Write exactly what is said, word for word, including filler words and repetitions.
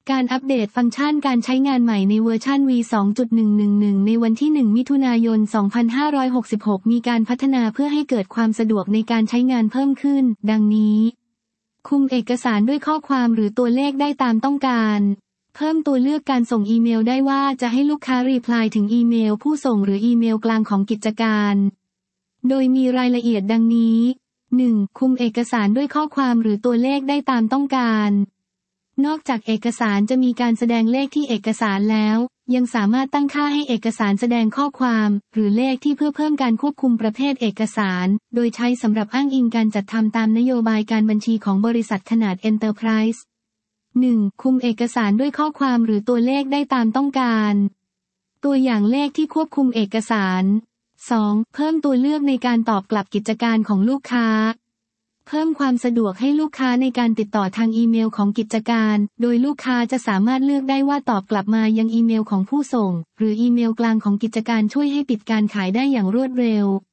การอัปเดตฟังก์ชันการใช้งานใหม่ในเวอร์ชัน วี สองจุดหนึ่งหนึ่งหนึ่ง ในวันที่ หนึ่ง มิถุนายน สองพันห้าร้อยหกสิบหก มีการพัฒนาเพื่อให้เกิดความสะดวกในการใช้งานเพิ่มขึ้น ดังนี้ คุมเอกสารด้วยข้อความหรือตัวเลขได้ตามต้องการ เพิ่มตัวเลือกการส่งอีเมลได้ว่าจะให้ลูกค้ารีพลายถึงอีเมลผู้ส่งหรืออีเมลกลางของกิจการ โดยมีรายละเอียดดังนี้ หนึ่ง คุมเอกสารด้วยข้อความหรือตัวเลขได้ตามต้องการนอกจากเอกสารจะมีการแสดงเลขที่เอกสารแล้วยังสามารถตั้งค่าให้เอกสารแสดงข้อความหรือเลขที่เพื่อเพิ่มการควบคุมประเภทเอกสารโดยใช้สำหรับอ้างอิงการจัดทำตามนโยบายการบัญชีของบริษัทขนาด Enterprise หนึ่ง คุมเอกสารด้วยข้อความหรือตัวเลขได้ตามต้องการตัวอย่างเลขที่ควบคุมเอกสาร สอง เพิ่มตัวเลือกในการตอบกลับกิจการของลูกค้าเพิ่มความสะดวกให้ลูกค้าในการติดต่อทางอีเมลของกิจการโดยลูกค้าจะสามารถเลือกได้ว่าตอบกลับมายังอีเมลของผู้ส่งหรืออีเมลกลางของกิจการช่วยให้ปิดการขายได้อย่างรวดเร็ว